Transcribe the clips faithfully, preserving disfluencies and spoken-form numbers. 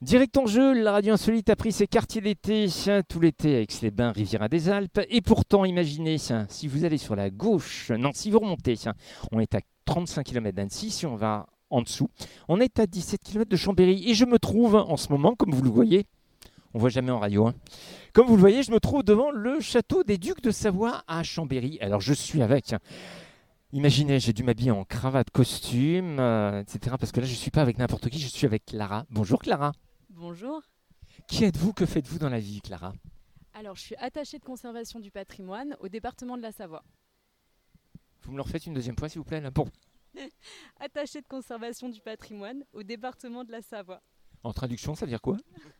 Direct en jeu, la radio insolite a pris ses quartiers d'été, tout l'été avec les bains Riviera des Alpes. Et pourtant, imaginez, si vous allez sur la gauche, non, si vous remontez, on est à trente-cinq kilomètres d'Annecy, si on va en dessous, on est à dix-sept kilomètres de Chambéry. Et je me trouve en ce moment, comme vous le voyez, on ne voit jamais en radio, hein. Comme vous le voyez, je me trouve devant le château des Ducs de Savoie à Chambéry. Alors je suis avec... Imaginez, j'ai dû m'habiller en cravate, costume, euh, et cetera. Parce que là, je ne suis pas avec n'importe qui, je suis avec Clara. Bonjour Clara. Bonjour. Qui êtes-vous? Que faites-vous dans la vie, Clara? Alors, je suis attachée de conservation du patrimoine au département de la Savoie. Vous me le refaites une deuxième fois, s'il vous plaît là, bon. Attachée de conservation du patrimoine au département de la Savoie. En traduction, ça veut dire quoi?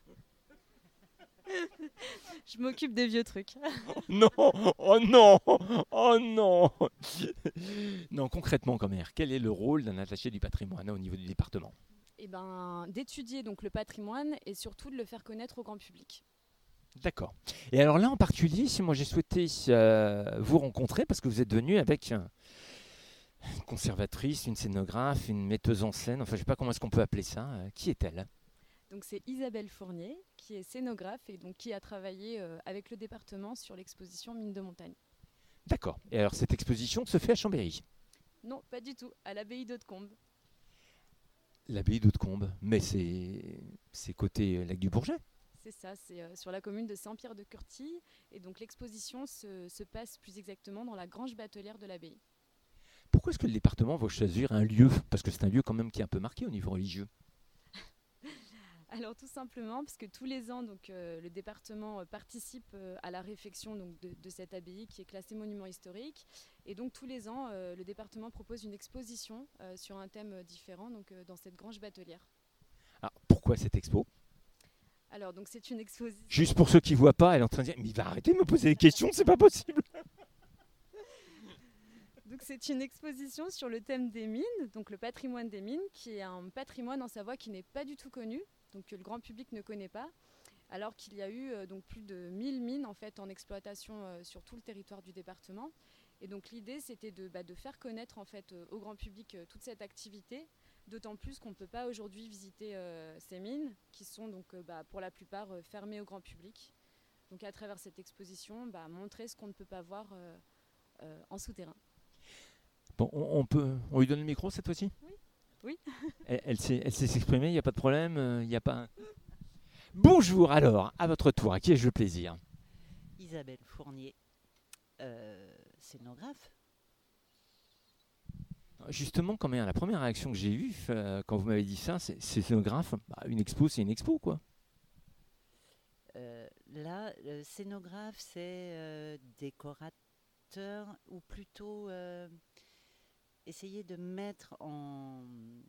Je m'occupe des vieux trucs. Non, oh non, oh non. Non, concrètement, quand même, quel est le rôle d'un attaché du patrimoine au niveau du département? Eh ben, d'étudier donc le patrimoine et surtout de le faire connaître au grand public. D'accord. Et alors là, en particulier, si moi j'ai souhaité euh, vous rencontrer, parce que vous êtes venu avec euh, une conservatrice, une scénographe, une metteuse en scène, enfin je ne sais pas comment est-ce qu'on peut appeler ça. Euh, qui est-elle? Donc c'est Isabelle Fournier qui est scénographe et donc qui a travaillé euh, avec le département sur l'exposition Mine de Montagne. D'accord. Et alors cette exposition se fait à Chambéry? Non, pas du tout, à l'abbaye d'Hautecombe. L'abbaye d'Hautecombe, mais c'est, c'est côté euh, lac du Bourget. C'est ça, c'est euh, sur la commune de Saint-Pierre-de-Curtille. Et donc l'exposition se, se passe plus exactement dans la grange batelière de l'abbaye. Pourquoi est-ce que le département va choisir un lieu? Parce que c'est un lieu quand même qui est un peu marqué au niveau religieux. Alors tout simplement parce que tous les ans donc, euh, le département euh, participe euh, à la réfection donc, de, de cette abbaye qui est classée monument historique. Et donc tous les ans, euh, le département propose une exposition euh, sur un thème différent donc, euh, dans cette grange batelière. Alors pourquoi cette expo? Alors donc c'est une exposition... Juste pour ceux qui ne voient pas, elle est en train de dire « Mais il va arrêter de me poser des questions, c'est pas possible !» Donc c'est une exposition sur le thème des mines, donc le patrimoine des mines, qui est un patrimoine en Savoie qui n'est pas du tout connu, donc que le grand public ne connaît pas, alors qu'il y a eu euh, donc plus de mille mines en fait en exploitation euh, sur tout le territoire du département. Et donc l'idée c'était de, bah, de faire connaître en fait euh, au grand public euh, toute cette activité, d'autant plus qu'on ne peut pas aujourd'hui visiter euh, ces mines, qui sont donc euh, bah, pour la plupart euh, fermées au grand public. Donc à travers cette exposition, bah, montrer ce qu'on ne peut pas voir euh, euh, en souterrain. Bon, on, on peut, on lui donne le micro cette fois-ci? Oui. Oui. Elle, elle sait, elle sait s'exprimer, il n'y a pas de problème, il euh, n'y a pas... Un... Bonjour alors, à votre tour, à qui ai-je le plaisir? Isabelle Fournier, euh, scénographe. Justement, quand même, la première réaction que j'ai eue euh, quand vous m'avez dit ça, c'est, c'est scénographe, bah, une expo c'est une expo quoi. Euh, là, le scénographe c'est euh, décorateur ou plutôt euh, essayer de mettre en,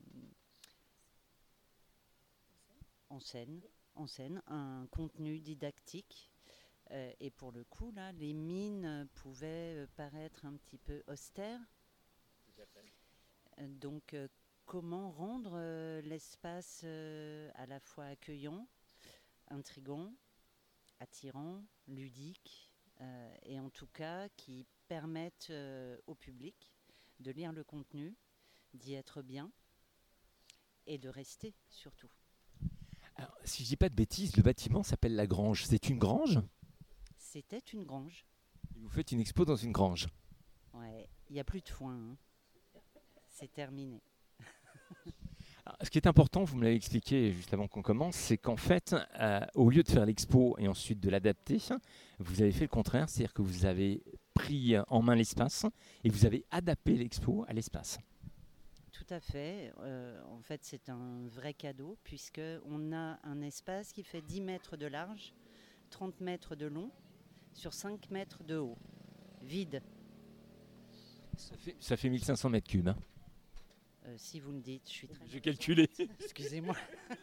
en, scène, en scène un contenu didactique. Euh, et pour le coup, là, les mines pouvaient paraître un petit peu austères. Tout à fait. Euh, donc, euh, comment rendre euh, l'espace euh, à la fois accueillant, intrigant, attirant, ludique, euh, et en tout cas qui permettent euh, au public de lire le contenu, d'y être bien et de rester surtout. Alors, si je dis pas de bêtises, le bâtiment s'appelle la Grange. C'est une grange? C'était une grange. Et vous faites une expo dans une grange? Ouais, il n'y a plus de foin. Hein. C'est terminé. Alors, ce qui est important, vous me l'avez expliqué juste avant qu'on commence, c'est qu'en fait, euh, au lieu de faire l'expo et ensuite de l'adapter, vous avez fait le contraire, c'est-à-dire que vous avez pris en main l'espace et vous avez adapté l'expo à l'espace. Tout à fait. Euh, en fait, c'est un vrai cadeau puisqu'on a un espace qui fait dix mètres de large, trente mètres de long, sur cinq mètres de haut, vide. Ça fait, ça fait mille cinq cents mètres cubes. Hein. Euh, si vous me dites, je suis très... J'ai calculé. Excusez-moi.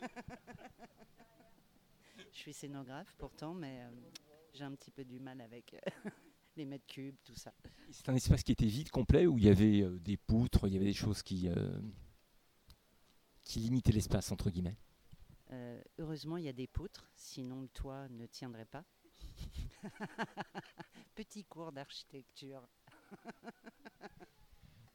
Je suis scénographe pourtant, mais euh, j'ai un petit peu du mal avec euh, les mètres cubes, tout ça. C'est un espace qui était vide, complet, où il y avait euh, des poutres, il y avait des choses qui, euh, qui limitaient l'espace, entre guillemets. Euh, heureusement, il y a des poutres, sinon le toit ne tiendrait pas. Petit cours d'architecture.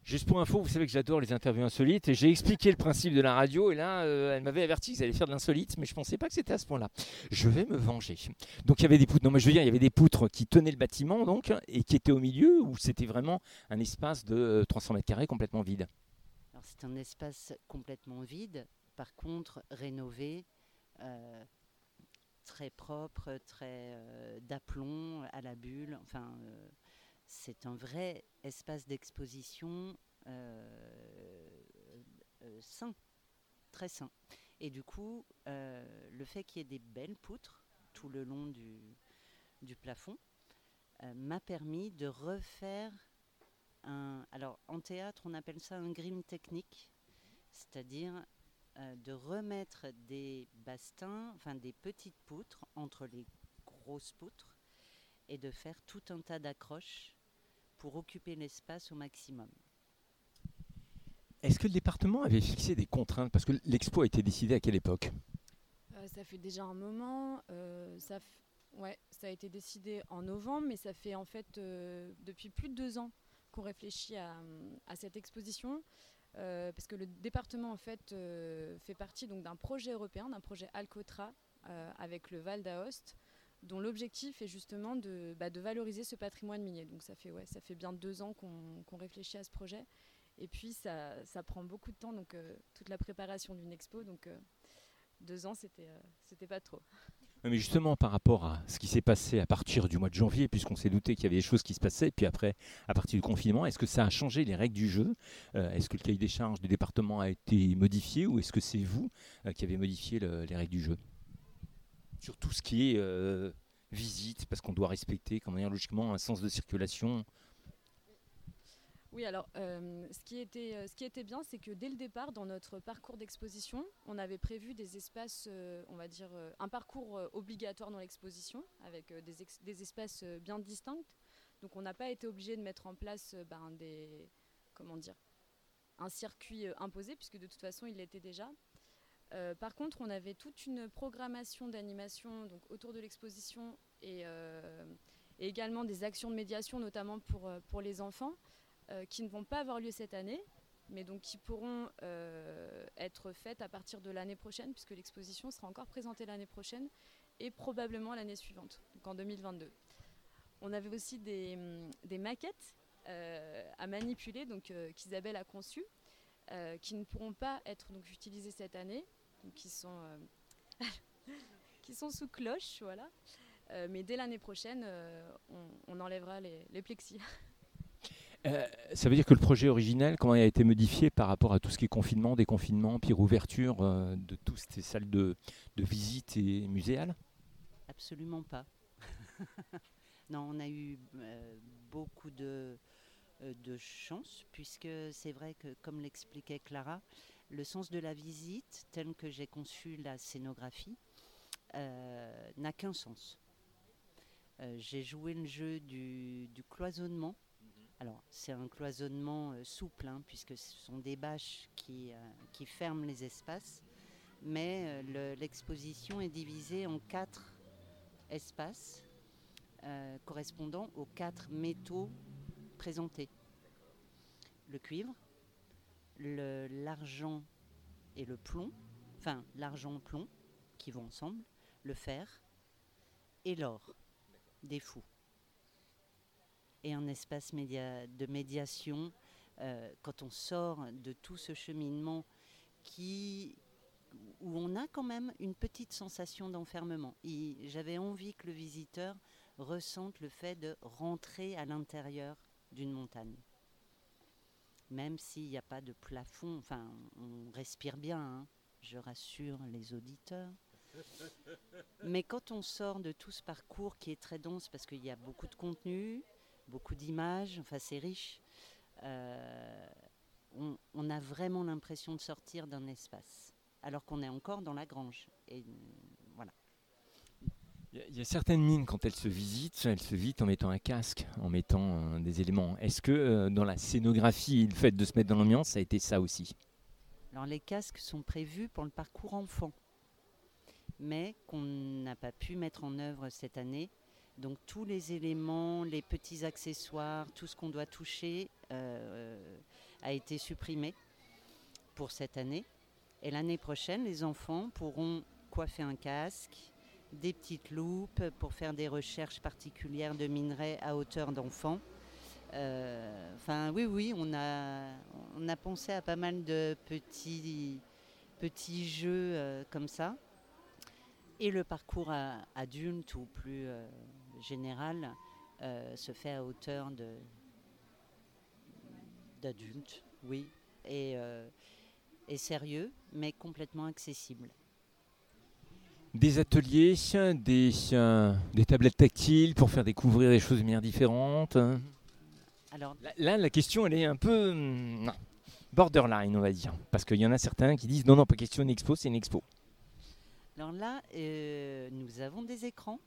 Juste pour info, vous savez que j'adore les interviews insolites et j'ai expliqué le principe de la radio et là, euh, elle m'avait averti qu'ils allaient faire de l'insolite, mais je ne pensais pas que c'était à ce point-là. Je vais me venger. Donc il y avait des poutres, non mais je veux dire, il y avait des poutres qui tenaient le bâtiment donc et qui étaient au milieu ou c'était vraiment un espace de euh, trois cents mètres carrés complètement vide. Alors c'est un espace complètement vide, par contre rénové, euh, très propre, très euh, d'aplomb, à la bulle, enfin... Euh, c'est un vrai espace d'exposition euh, euh, sain, très sain. Et du coup, euh, le fait qu'il y ait des belles poutres tout le long du, du plafond euh, m'a permis de refaire un... Alors, en théâtre, on appelle ça un grim technique, c'est-à-dire euh, de remettre des bastins, enfin des petites poutres entre les grosses poutres et de faire tout un tas d'accroches pour occuper l'espace au maximum. Est-ce que le département avait fixé des contraintes? Parce que l'expo a été décidée à quelle époque? Euh, ça fait déjà un moment. Euh, ça, f... ouais, ça a été décidé en novembre, mais ça fait en fait euh, depuis plus de deux ans qu'on réfléchit à, à cette exposition. Euh, parce que le département en fait euh, fait partie donc d'un projet européen, d'un projet Alcotra euh, avec le Val d'Aoste, dont l'objectif est justement de, bah, de valoriser ce patrimoine minier. Donc ça fait, ouais, ça fait bien deux ans qu'on, qu'on réfléchit à ce projet. Et puis ça, ça prend beaucoup de temps, donc euh, toute la préparation d'une expo. Donc euh, deux ans, c'était, euh, c'était pas trop. Mais justement, par rapport à ce qui s'est passé à partir du mois de janvier, puisqu'on s'est douté qu'il y avait des choses qui se passaient, et puis après, à partir du confinement, est-ce que ça a changé les règles du jeu? euh, Est-ce que le cahier des charges du département a été modifié ou est-ce que c'est vous euh, qui avez modifié le, les règles du jeu? Sur tout ce qui est euh, visite, parce qu'on doit respecter, comment dire, logiquement, un sens de circulation. Oui, alors euh, ce, qui était, euh, ce qui était bien, c'est que dès le départ, dans notre parcours d'exposition, on avait prévu des espaces, euh, on va dire, euh, un parcours euh, obligatoire dans l'exposition, avec euh, des, ex- des espaces euh, bien distincts. Donc on n'a pas été obligé de mettre en place euh, ben, des, comment dire, un circuit euh, imposé, puisque de toute façon, il l'était déjà. Euh, par contre, on avait toute une programmation d'animation donc, autour de l'exposition et, euh, et également des actions de médiation, notamment pour, euh, pour les enfants, euh, qui ne vont pas avoir lieu cette année, mais donc qui pourront euh, être faites à partir de l'année prochaine, puisque l'exposition sera encore présentée l'année prochaine et probablement l'année suivante, donc en deux mille vingt-deux. On avait aussi des, des maquettes euh, à manipuler, donc, euh, qu'Isabelle a conçues, euh, qui ne pourront pas être donc, utilisées cette année, donc qui sont, euh, qui sont sous cloche, voilà. Euh, mais dès l'année prochaine, euh, on, on enlèvera les, les plexis. Euh, ça veut dire que le projet original, comment il a été modifié par rapport à tout ce qui est confinement, déconfinement, puis rouverture euh, de toutes ces salles de, de visite et muséales? Absolument pas. Non, on a eu euh, beaucoup de, euh, de chance, puisque c'est vrai que, comme l'expliquait Clara, le sens de la visite, tel que j'ai conçu la scénographie, euh, n'a qu'un sens. Euh, j'ai joué le jeu du, du cloisonnement. Alors, c'est un cloisonnement euh, souple, hein, puisque ce sont des bâches qui, euh, qui ferment les espaces, mais euh, le, l'exposition est divisée en quatre espaces euh, correspondant aux quatre métaux présentés. Le cuivre, le, l'argent et le plomb, enfin l'argent-plomb qui vont ensemble, le fer et l'or, des fous. Et un espace média, de médiation euh, quand on sort de tout ce cheminement qui, où on a quand même une petite sensation d'enfermement. Et j'avais envie que le visiteur ressente le fait de rentrer à l'intérieur d'une montagne. Même s'il n'y a pas de plafond, enfin, on respire bien, hein, je rassure les auditeurs. Mais quand on sort de tout ce parcours qui est très dense, parce qu'il y a beaucoup de contenu, beaucoup d'images, enfin c'est riche, euh, on, on a vraiment l'impression de sortir d'un espace, alors qu'on est encore dans la grange. Et voilà. Il y a certaines mines, quand elles se visitent, elles se visitent en mettant un casque, en mettant euh, des éléments. Est-ce que euh, dans la scénographie, le fait de se mettre dans l'ambiance, ça a été ça aussi? Alors les casques sont prévus pour le parcours enfant, mais qu'on n'a pas pu mettre en œuvre cette année. Donc tous les éléments, les petits accessoires, tout ce qu'on doit toucher, euh, a été supprimé pour cette année. Et l'année prochaine, les enfants pourront coiffer un casque, des petites loupes pour faire des recherches particulières de minerais à hauteur d'enfant. Euh, enfin, oui, oui, on a, on a pensé à pas mal de petits, petits jeux euh, comme ça. Et le parcours à, adulte ou plus euh, général euh, se fait à hauteur de, d'adultes, oui, et, euh, et sérieux, mais complètement accessible. Des ateliers, des, euh, des tablettes tactiles pour faire découvrir des choses de manière différente. Alors, là, là, la question, elle est un peu hum, borderline, on va dire. Parce qu'il y en a certains qui disent non, non, pas question d'une expo, c'est une expo. Alors là, euh, nous avons des écrans.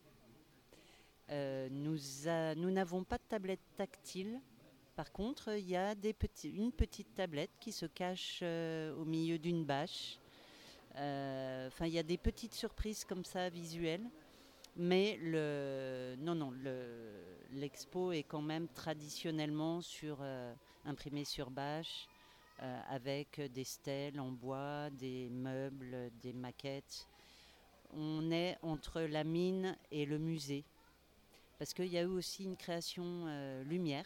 Euh, nous, a, nous n'avons pas de tablette tactile. Par contre, il y a des petits, une petite tablette qui se cache euh, au milieu d'une bâche. Enfin, euh, il y a des petites surprises comme ça visuelles. Mais le, non, non, le, l'expo est quand même traditionnellement sur, euh, imprimée sur bâche, euh, avec des stèles en bois, des meubles, des maquettes. On est entre la mine et le musée. Parce qu'il y a eu aussi une création euh, lumière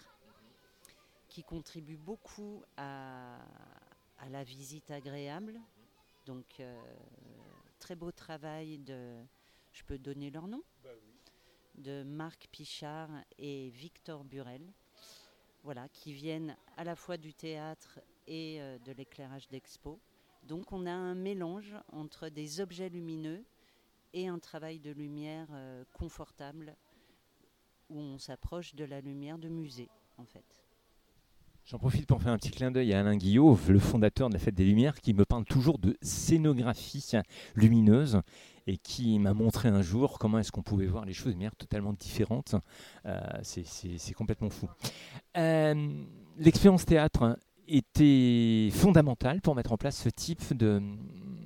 qui contribue beaucoup à, à la visite agréable. Donc, euh, très beau travail de... Je peux donner leur nom ? Bah oui. De Marc Pichard et Victor Burel. Voilà, qui viennent à la fois du théâtre et euh, de l'éclairage d'expo. Donc, on a un mélange entre des objets lumineux et un travail de lumière euh, confortable où on s'approche de la lumière de musée, en fait. J'en profite pour faire un petit clin d'œil à Alain Guillot, le fondateur de la Fête des Lumières, qui me parle toujours de scénographie lumineuse et qui m'a montré un jour comment est-ce qu'on pouvait voir les choses de manière totalement différente. Euh, c'est, c'est, c'est complètement fou. Euh, l'expérience théâtre était fondamentale pour mettre en place ce type de, d'expo ?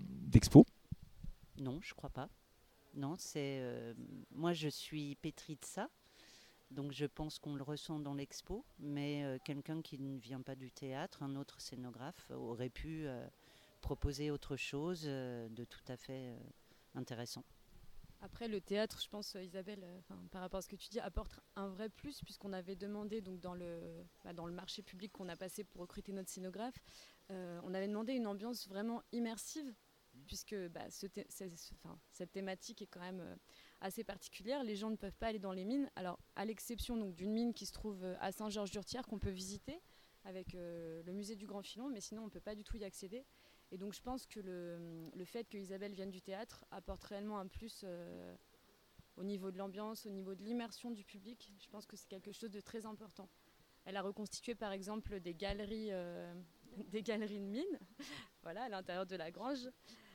Non, je crois pas. Non, c'est euh, moi je suis pétrie de ça, donc je pense qu'on le ressent dans l'expo, mais euh, quelqu'un qui ne vient pas du théâtre, un autre scénographe, aurait pu euh, proposer autre chose euh, de tout à fait euh, intéressant. Après, le théâtre, je pense, Isabelle, euh, par rapport à ce que tu dis, apporte un vrai plus, puisqu'on avait demandé donc, dans, le, bah, dans le marché public qu'on a passé pour recruter notre scénographe, euh, on avait demandé une ambiance vraiment immersive, puisque bah, ce thé- c'est, c'est, enfin, cette thématique est quand même euh, assez particulière. Les gens ne peuvent pas aller dans les mines, alors à l'exception donc, d'une mine qui se trouve à Saint-Georges-d'Urtière qu'on peut visiter avec euh, le musée du Grand Filon, mais sinon on ne peut pas du tout y accéder. Et donc je pense que le, le fait que Isabelle vienne du théâtre apporte réellement un plus euh, au niveau de l'ambiance, au niveau de l'immersion du public. Je pense que c'est quelque chose de très important. Elle a reconstitué par exemple des galeries, euh, des galeries de mines, voilà, à l'intérieur de la grange.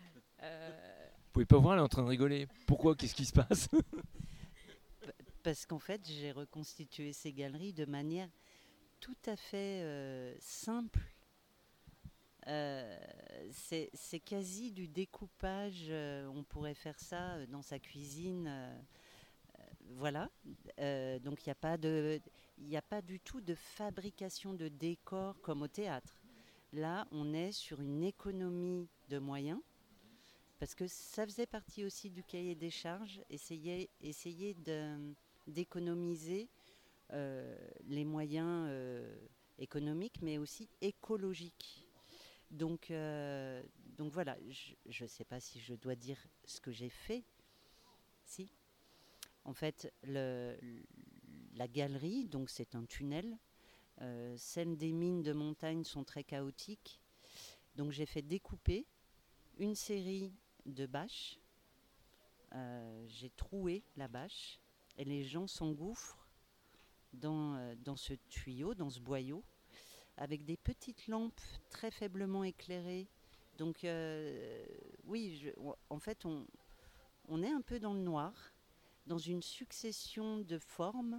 Euh... Vous pouvez pas voir, elle est en train de rigoler. Pourquoi ? Qu'est-ce qui se passe ? Parce qu'en fait, j'ai reconstitué ces galeries de manière tout à fait euh, simple. Euh, c'est, c'est quasi du découpage. Euh, on pourrait faire ça dans sa cuisine. Euh, euh, voilà. Euh, donc il n'y a pas de, il n'y a pas du tout de fabrication de décors comme au théâtre. Là, on est sur une économie de moyens. Parce que ça faisait partie aussi du cahier des charges, essayer, essayer de, d'économiser euh, les moyens euh, économiques, mais aussi écologiques. Donc, euh, donc voilà, je ne sais pas si je dois dire ce que j'ai fait. Si. En fait, le, la galerie, donc c'est un tunnel. Euh, celles des mines de montagne sont très chaotiques. Donc j'ai fait découper une série de bâches. Euh, j'ai troué la bâche et les gens s'engouffrent dans, euh, dans ce tuyau, dans ce boyau, avec des petites lampes très faiblement éclairées. Donc euh, oui, je, en fait, on, on est un peu dans le noir, dans une succession de formes,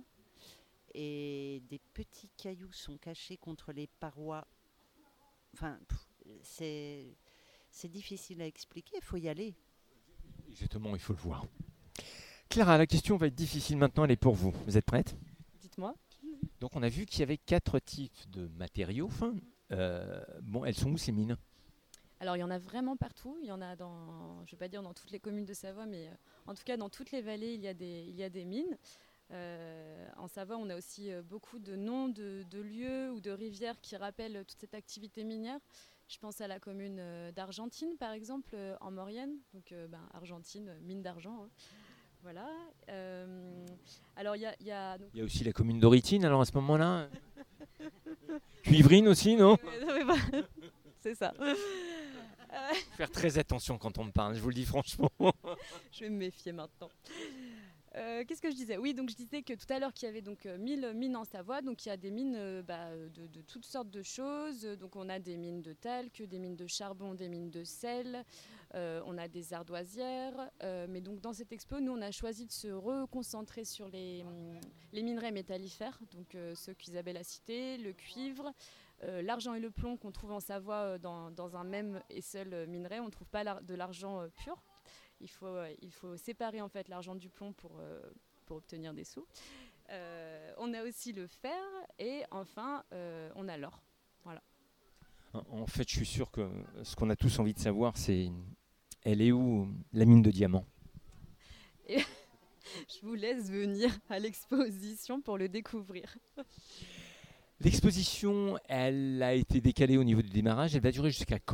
et des petits cailloux sont cachés contre les parois. Enfin, pff, c'est... C'est difficile à expliquer, il faut y aller. Exactement, il faut le voir. Clara, la question va être difficile maintenant, elle est pour vous. Vous êtes prête ? Dites-moi. Donc on a vu qu'il y avait quatre types de matériaux. Enfin, Euh, bon, elles sont où ces mines ? Alors il y en a vraiment partout, il y en a dans, je ne vais pas dire dans toutes les communes de Savoie, mais euh, en tout cas dans toutes les vallées il y a des, il y a des mines. Euh, en Savoie on a aussi euh, beaucoup de noms de, de lieux ou de rivières qui rappellent toute cette activité minière. Je pense à la commune euh, d'Argentine par exemple, euh, en Maurienne, donc euh, ben, Argentine, mine d'argent. Hein. Voilà. Euh, alors il y a, y a donc... Il y a aussi la commune d'Oritine alors à ce moment-là. Cuivrine aussi, non ? C'est ça. Faire très attention quand on me parle, je vous le dis franchement. Je vais me méfier maintenant. Euh, qu'est-ce que je disais ? Oui, donc je disais que tout à l'heure qu'il y avait donc mille mines en Savoie, donc il y a des mines euh, bah, de, de toutes sortes de choses. Donc on a des mines de talc, des mines de charbon, des mines de sel, euh, on a des ardoisières. Euh, mais donc dans cette expo, nous on a choisi de se reconcentrer sur les, les minerais métallifères, donc euh, ceux qu'Isabelle a cités, le cuivre. Euh, l'argent et le plomb qu'on trouve en Savoie euh, dans, dans un même et seul euh, minerai, on ne trouve pas de l'argent euh, pur. Il faut, euh, il faut séparer en fait l'argent du plomb pour, euh, pour obtenir des sous. Euh, on a aussi le fer et enfin euh, on a l'or. Voilà. En fait, je suis sûr que ce qu'on a tous envie de savoir, c'est elle est où la mine de diamants ? Et je vous laisse venir à l'exposition pour le découvrir. L'exposition, elle a été décalée au niveau du démarrage. Elle va durer jusqu'à quand ?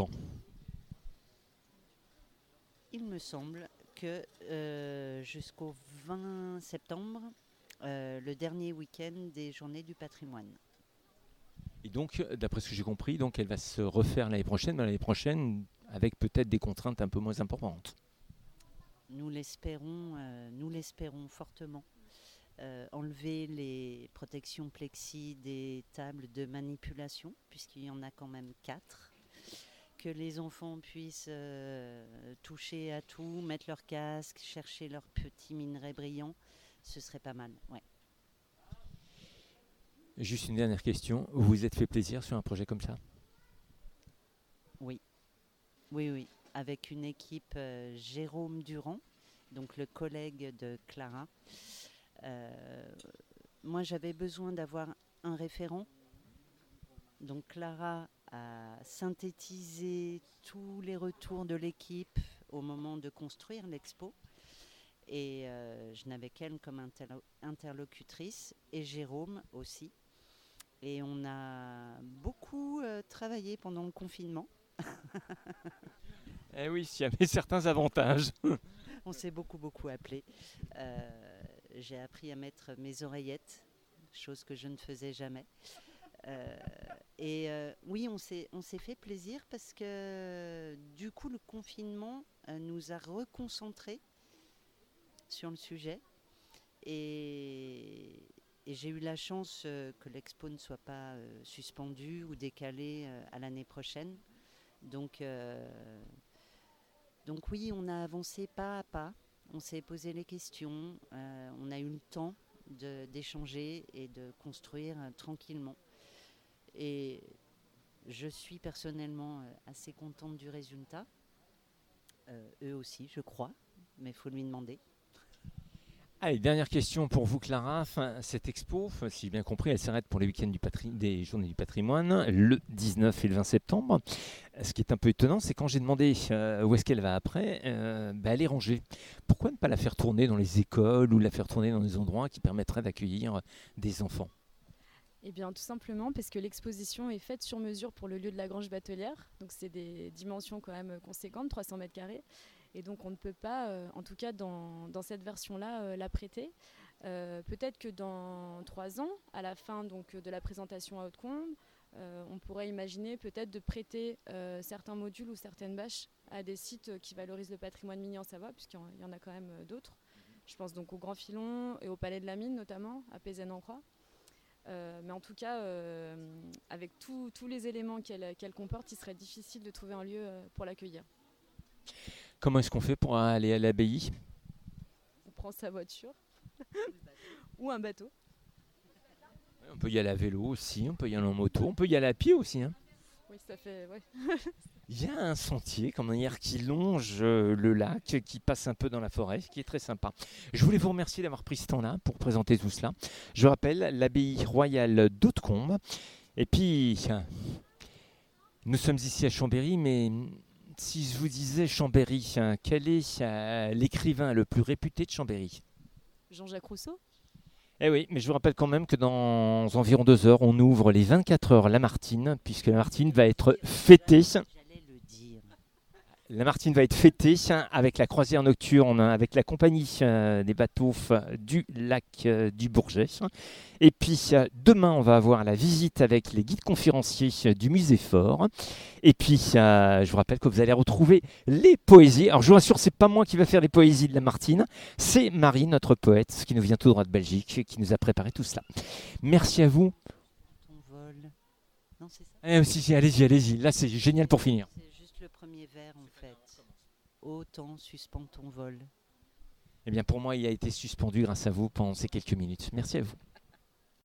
Il me semble que euh, jusqu'au vingt septembre, euh, le dernier week-end des Journées du patrimoine. Et donc, d'après ce que j'ai compris, donc elle va se refaire l'année prochaine, mais l'année prochaine avec peut-être des contraintes un peu moins importantes. Nous l'espérons, euh, nous l'espérons fortement. Euh, enlever les protections plexi des tables de manipulation, puisqu'il y en a quand même quatre. Que les enfants puissent euh, toucher à tout, mettre leur casque, chercher leurs petits minerais brillants, ce serait pas mal. Ouais. Juste une dernière question. Vous vous êtes fait plaisir sur un projet comme ça ? Oui, oui, oui. Avec une équipe euh, Jérôme Durand, donc le collègue de Clara. Euh, moi, j'avais besoin d'avoir un référent. Donc Clara a synthétisé tous les retours de l'équipe au moment de construire l'expo. Et euh, je n'avais qu'elle comme interlo- interlocutrice, et Jérôme aussi. Et on a beaucoup euh, travaillé pendant le confinement. Eh oui, il y avait certains avantages. On s'est beaucoup, beaucoup appelé. Euh, j'ai appris à mettre mes oreillettes, chose que je ne faisais jamais. Euh, et euh, oui, on s'est, on s'est fait plaisir parce que du coup, le confinement euh, nous a reconcentrés sur le sujet. Et, et j'ai eu la chance euh, que l'expo ne soit pas euh, suspendue ou décalée euh, à l'année prochaine. Donc, euh, donc oui, on a avancé pas à pas. On s'est posé les questions. Euh, on a eu le temps de, d'échanger et de construire euh, tranquillement. Et je suis personnellement assez contente du résultat. Euh, eux aussi, je crois, mais il faut lui demander. Allez, dernière question pour vous, Clara. Enfin, cette expo, si j'ai bien compris, elle s'arrête pour les week-ends du patri- des Journées du patrimoine, le dix-neuf et le vingt septembre. Ce qui est un peu étonnant, c'est quand j'ai demandé euh, où est-ce qu'elle va après, euh, bah, elle est rangée. Pourquoi ne pas la faire tourner dans les écoles ou la faire tourner dans des endroits qui permettraient d'accueillir des enfants ? Eh bien, tout simplement parce que l'exposition est faite sur mesure pour le lieu de la Grange Batelière. Donc, c'est des dimensions quand même conséquentes, trois cents mètres carrés. Et donc, on ne peut pas, euh, en tout cas dans, dans cette version-là, euh, la prêter. Euh, peut-être que dans trois ans, à la fin donc, de la présentation à Hautecombe, euh, on pourrait imaginer peut-être de prêter euh, certains modules ou certaines bâches à des sites qui valorisent le patrimoine minier en Savoie, puisqu'il y en a quand même d'autres. Je pense donc au Grand Filon et au Palais de la Mine, notamment, à Pézanne-en-Croix. Euh, mais en tout cas, euh, avec tous les éléments qu'elle qu'elle comporte, il serait difficile de trouver un lieu euh, pour l'accueillir. Comment est-ce qu'on fait pour aller à l'abbaye ? On prend sa voiture ou un bateau. On peut y aller à vélo aussi, on peut y aller en moto, on peut y aller à pied aussi. Hein. Oui, ça fait... Ouais. Il y a un sentier, comme hier, qui longe euh, le lac, qui passe un peu dans la forêt, qui est très sympa. Je voulais vous remercier d'avoir pris ce temps-là pour présenter tout cela. Je rappelle, l'abbaye royale d'Hautecombe. Et puis, Nous sommes ici à Chambéry, mais si je vous disais Chambéry, hein, quel est euh, l'écrivain le plus réputé de Chambéry? Jean-Jacques Rousseau. Eh oui, mais je vous rappelle quand même que dans environ deux heures, on ouvre les vingt-quatre heures Lamartine, puisque Lamartine va être fêtée. J'allais le dire. Lamartine va être fêtée avec la croisière nocturne, avec la compagnie euh, des bateaux euh, du lac euh, du Bourget. Et puis euh, demain, on va avoir la visite avec les guides conférenciers euh, du musée Fort. Et puis, euh, je vous rappelle que vous allez retrouver les poésies. Alors, je vous rassure, c'est pas moi qui va faire les poésies de Lamartine, c'est Marie, notre poète, qui nous vient tout droit de Belgique, qui nous a préparé tout cela. Merci à vous. Ton vol. Non, c'est ça. Eh, si, si, allez-y, allez-y. Là, c'est génial pour finir. C'est juste le premier vers en fait. Autant suspend ton vol. Eh bien, pour moi, il a été suspendu grâce à vous pendant ces quelques minutes. Merci à vous.